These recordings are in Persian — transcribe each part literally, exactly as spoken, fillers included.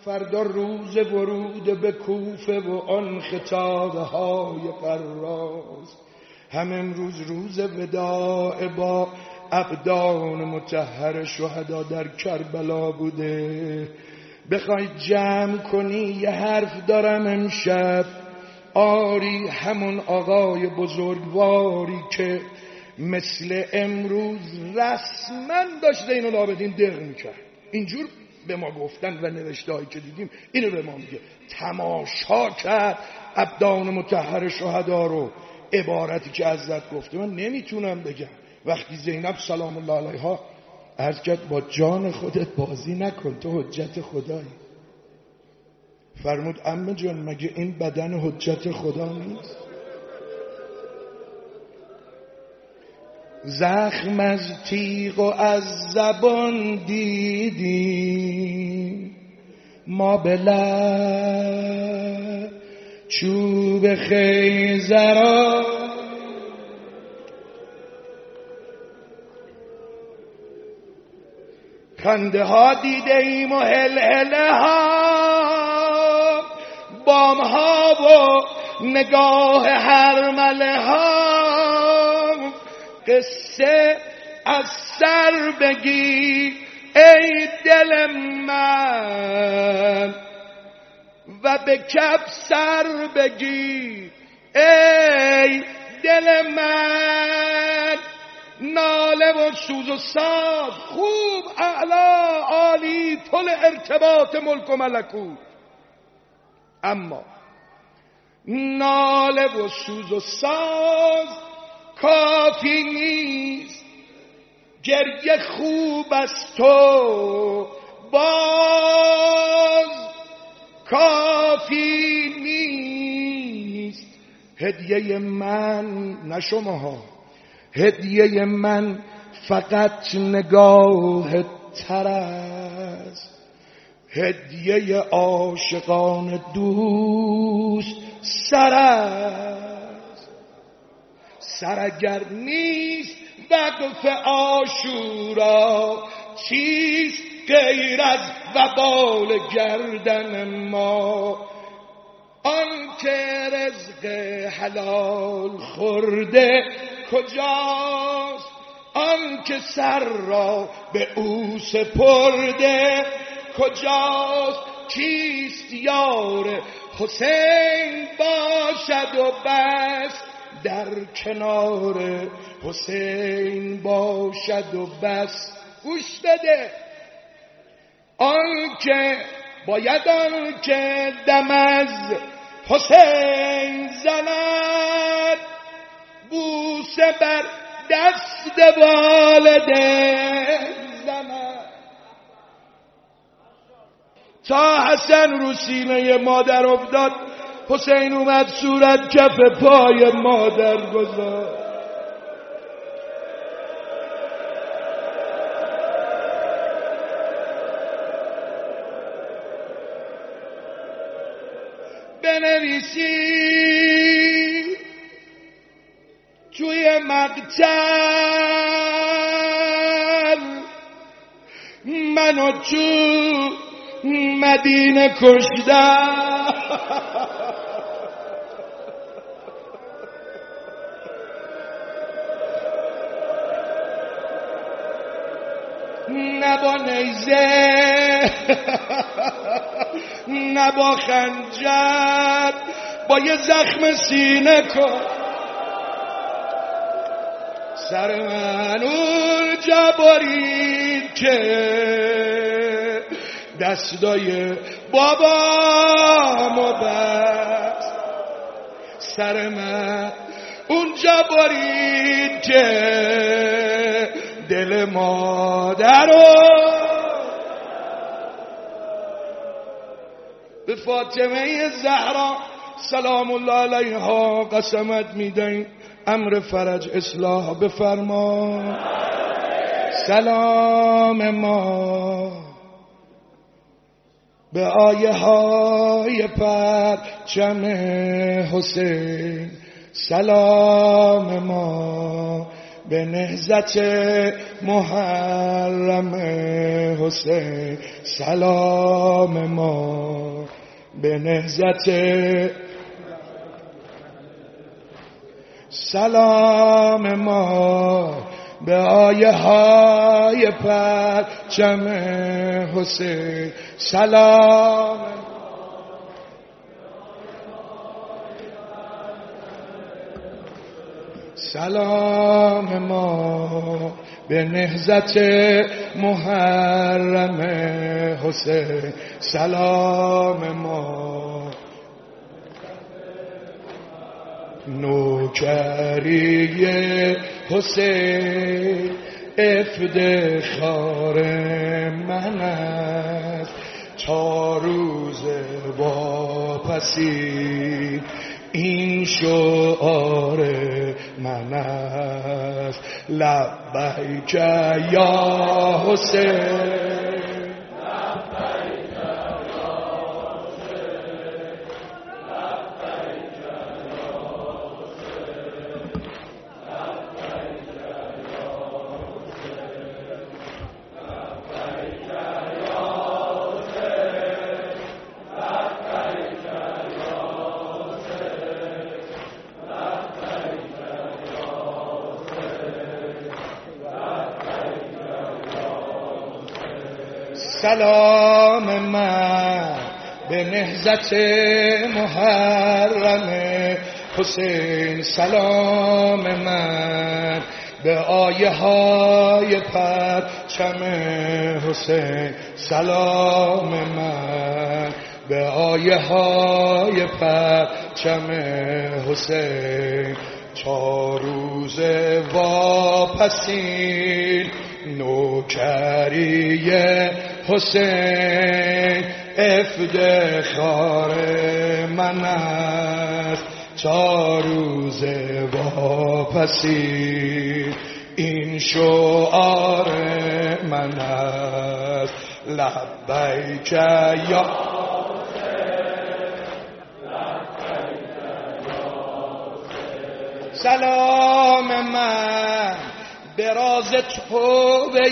فردا روز ورود به کوفه و آن خطابه های قراز. هم امروز روز وداع با ابدان مطهر شهدا در کربلا بوده. بخوای جمع کنی یه حرف دارم امشب، آری همون آقای بزرگواری که مثل امروز رسما داشته اینو العابدین دق میکرد، اینجور به ما گفتن و نوشته هایی که دیدیم اینو به ما میگه، تماشا کرد ابدان مطهر شهدا رو. عبارتی که حضرت گفته من نمیتونم بگم. وقتی زینب سلام الله علیها عرض کرد با جان خودت بازی نکن، تو حجت خدایی. فرمود عمه جان مگه این بدن حجت خدا نیست؟ زخم از تیغ و از زبان دیدیم، ما به لب چوب خیزران. خنده ها دیده ایم و هلهله ها، بام ها و نگاه هرمله ها. قصه از سر بگی ای دل من، و به کف سر بگی ای دل من. ناله و سوز و ساز خوب اعلا عالی طول ارتباط ملک و ملکوت، اما ناله و سوز و ساز کافی نیست. گریه خوب است تو باز کافی نیست. هدیه من نه شماها، هدیه من فقط نگاه تر است. هدیه عاشقان دوست سر است. سر اگر نیست وقف عاشورا، چیست غیر از وبال گردن ما؟ آن که رزق حلال خورده کجاست؟ آن که سر را به او سپرده کجاست؟ کیست یار حسین باشد و بس، در کنار حسین باشد و بس. گوش بده، آن که باید آن که دم از حسین زند، بوسه بر دست والدین زند. تا حسن رو سینه مادر افتاد، حسین اومد صورت کف پای مادر گذاشت. بنویسی توی مقتل منو تو مدینه کشتم. نه با نیزه نه با خنجر، با یه زخم سینه کن سر من. اون جا برید که دستای بابامو بست، سر من اونجا برید که دل مادرو به فاطمه زهرا سلام الله علیها قسمت میدهیم امر فرج اصلاح بفرما. سلام ما به آیه های پرچم حسین، سلام ما به نهضت محرم حسین سلام ما، به نهضت سلام ما، به آیه های پرچم حسین سلام سلام ما، به نهضت محرم حسین سلام ما، نوکری حسین افتخار من است، تا روز واپسی این شعار من است. لبیک یا حسین، سلام من، به نهضت محرم حسین سلام من، به آیه های پرچم حسین سلام من، به آیه های پرچم حسین، تا روز واپسین نوکری حسین افتخار من است، تا روز واپسی این شعار من است. لبیک یا سلام من، به راز توبه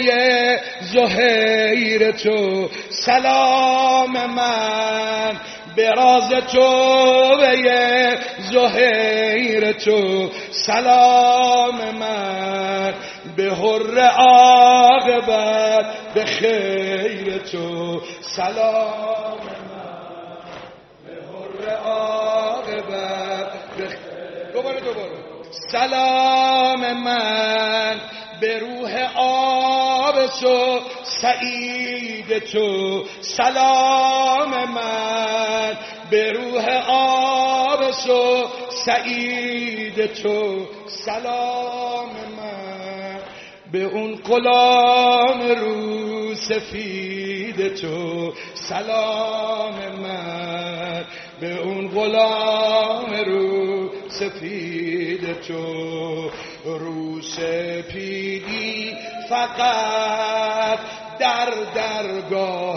زهیر تو سلام من، به راز توبه زهیر تو سلام من، به حر عاقبت به خیر تو سلام من، به حر عاقبت به خیر. دوباره دوباره سلام من، به روح آبس و سعید تو سلام من، به روح آبس و سعید تو سلام من، به اون غلام رو سفید تو سلام من، به اون غلام رو سفید تو. رو سپیدی فقط در درگاه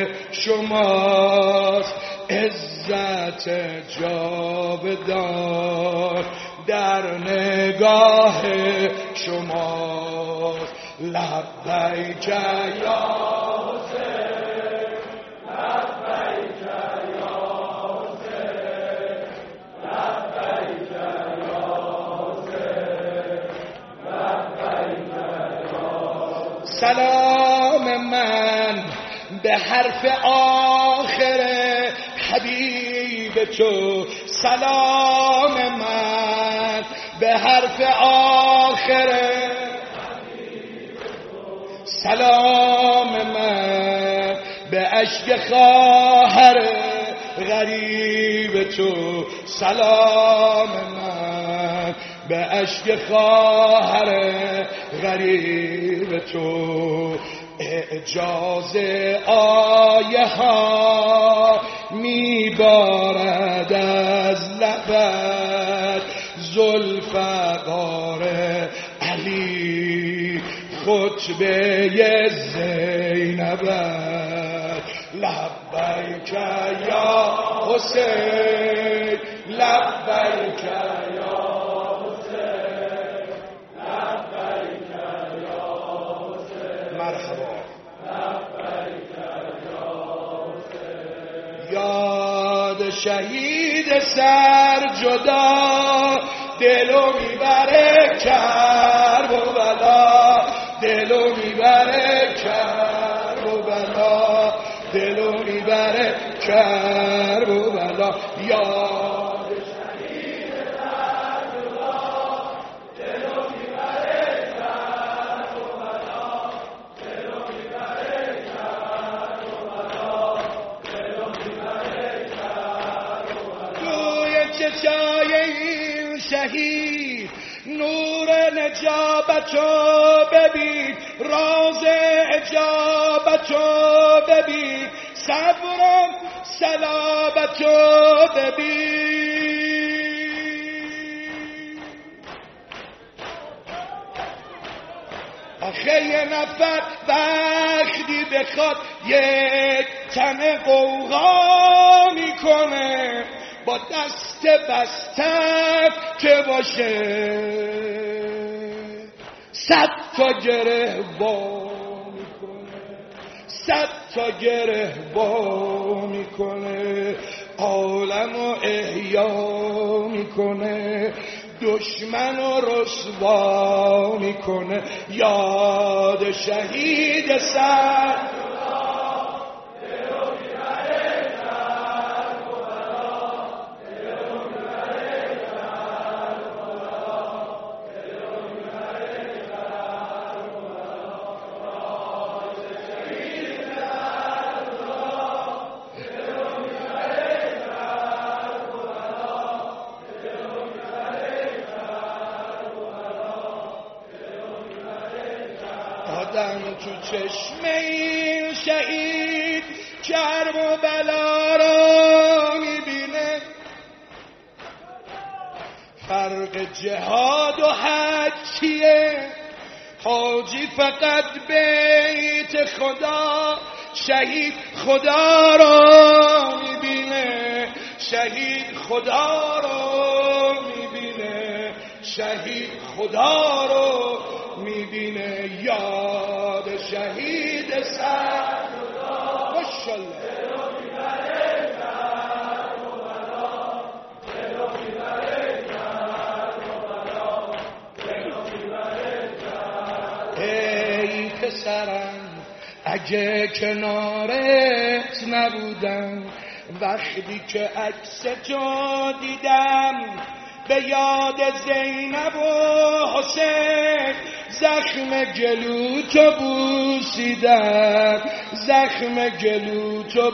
شماست، عزت جاودان در نگاه شماست. لبیک یا حسین، لبیک یا حسین، لبیک یا حسین، لبیک یا سلام من، به حرف آخر حبیب تو سلام من، به حرف آخر سلام من، به اشک خواهر غریب تو سلام من، به اشک خواهر غریب تو. اعجاز آیه ها میبارد از لبت، ذوالفقار علی خطبه زینبت. لبیک یا حسین، لبیک یا حسین، لبیک یاد شهید سر جدا دلو میبره کربلا، دلو میبره کربلا، دلو میبره کربلا. یاد شهید سر جدا دلو میبره کربلا، دلو میبره کربلا، دلو میبره کربلا. توی چشای این شهید نور نجابتو ببین، راز اجابتو ببین، صبرم سلامتو ببین. آخه یه نفر وقتی بخواد یک تن قوقا میکنه، با دست بستن که باشه صد تا گره وا میکنه، صد تا گره وا میکنه، عالمو احیا میکنه، دشمنو رسوا میکنه. یاد شهید سر آدم تو چشم این شهید کرب و بلا را میبینه، فرق جهاد و حج چیه؟ حاجی فقط بیت خدا، شهید خدا را میبینه، شهید خدا را میبینه، شهید خدا را میبینه. یاد شهید سر ماشاءالله ای پسرم اگه کنارت نبودم، وقتی که عکس تو دیدم، به یاد زینب و حسین زخم گلو تو بوسیدم، زخم گلو تو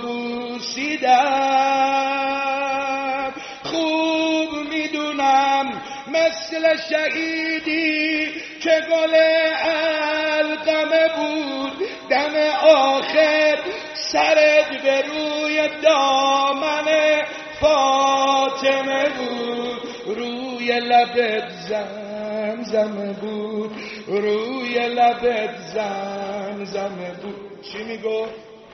بوسیدم. خوب میدونم مثل شهیدی که گل علقمه بود، دم آخر سرت به روی دامن فاطمه بود، روی لبت زمزمه بود، روی لبت زمزمه بود. چی میگو؟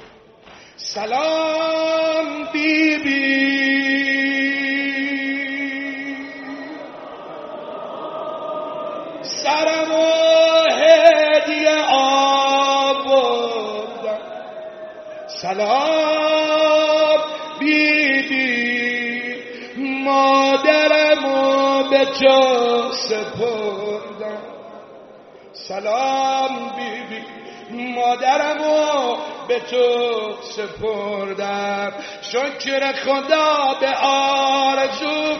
سلام بی بی سرم و هدیه آوردم، سلام بی بی مادرمو به تو سپردم، سلام بی بی مادرمو به تو سپردم. شکر خدا به آرزو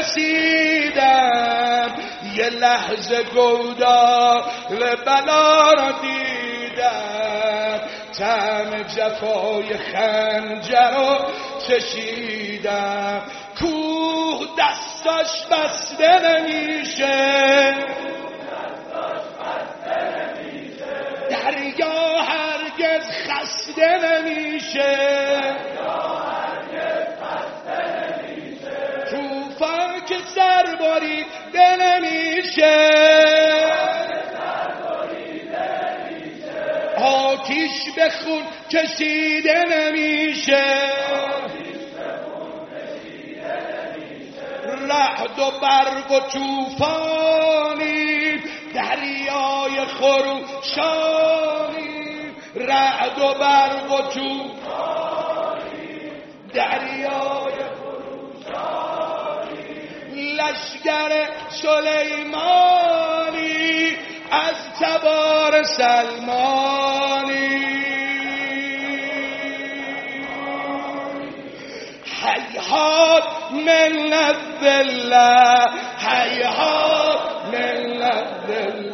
رسیدم، یه لحظه گودال بلا را دیدم، طعم جفای خنجر رو چشیدم. کوه دستاش بسته نمیشه، دریا هرگز خسته نمیشه، طوفان که سربریده نمیشه، آتیش به خون کشیده نمیشه، رعد و برق و طوفانی دریای خروشانی، رعد و برق و طوفانی دریای خروشانی لشگر سلیمانی از تبار سلمانی هیهات من لذ الله هیهات من لذ الله